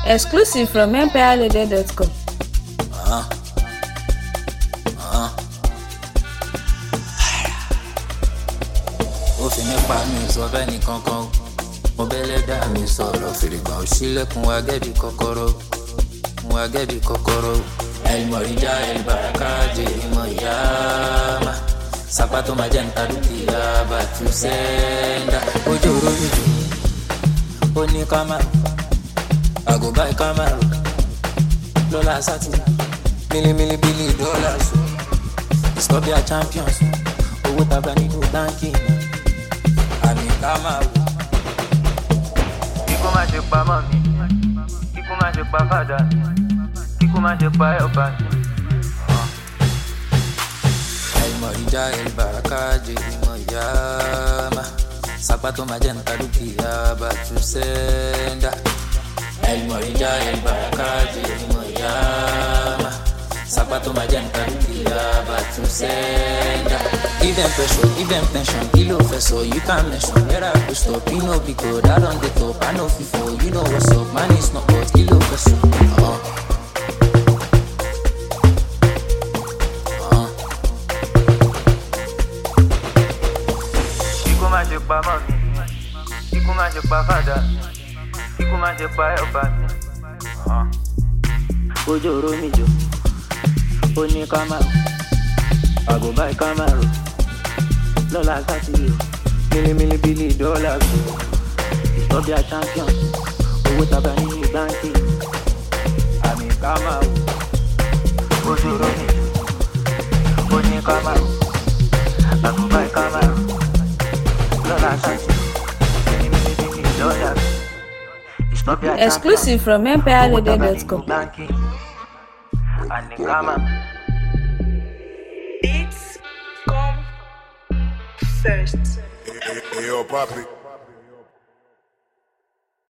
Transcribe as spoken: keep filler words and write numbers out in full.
Exclusive from empire loaded dot com. Uh-huh. Uh-huh. Ó fi nípa mi sọ fẹ́ni kankan, mo bẹ́lẹ̀ dá mi sọ̀rọ̀ fìrìgbà ò ṣílẹ̀kùn wa gẹ́bí kọ́kọ́rọ́, wa gẹ́bí kọ́kọ́rọ́. El morija, el baraka, jerimo yama. Sapato magenta dukia, batu senda. Ojoro mijo, oni Camaro, I go buy Camaro. Lola sati, mili mili billi dollars. Stop your champions, owo taba ni do banking. Ami Camaro. Kíkú má ṣe pa mọ́ mi, kíkú má ṣe pa fàdà, kíkú má ṣe pa ẹ̀ọ̀bà. El morija, el baraka, jerimo yama. Sapato magenta dukia, batu senda. El morija, el baraka, jerimo yama. Sapato magenta dukia, batu senda. Give them pressure, give them tension, kilo fesso. You can't mention where I could stop. You know because that on the top, I know FIFO. You know what's up, man is not hot, kilo fesso. Uh-huh. Uh-huh. Kíkú má ṣe pa mọ́ mi, kíkú má ṣe pa fàdà, kíkú má ṣe pa ẹ̀ọ̀bà. Ojoro mijo, oni Camaro, I go buy Camaro. Lola sati, mili mili billi dollars. Stop your champions, owo taba ni banking. Ami Camaro, ojoro mijo, oni Camaro, I go buy Camaro. Lola sati, mili mili billi dollars. Stop your Exclusive from empire loaded dot com. banking. And the Camaro. Beats come first. Hey, hey, yo, Papi.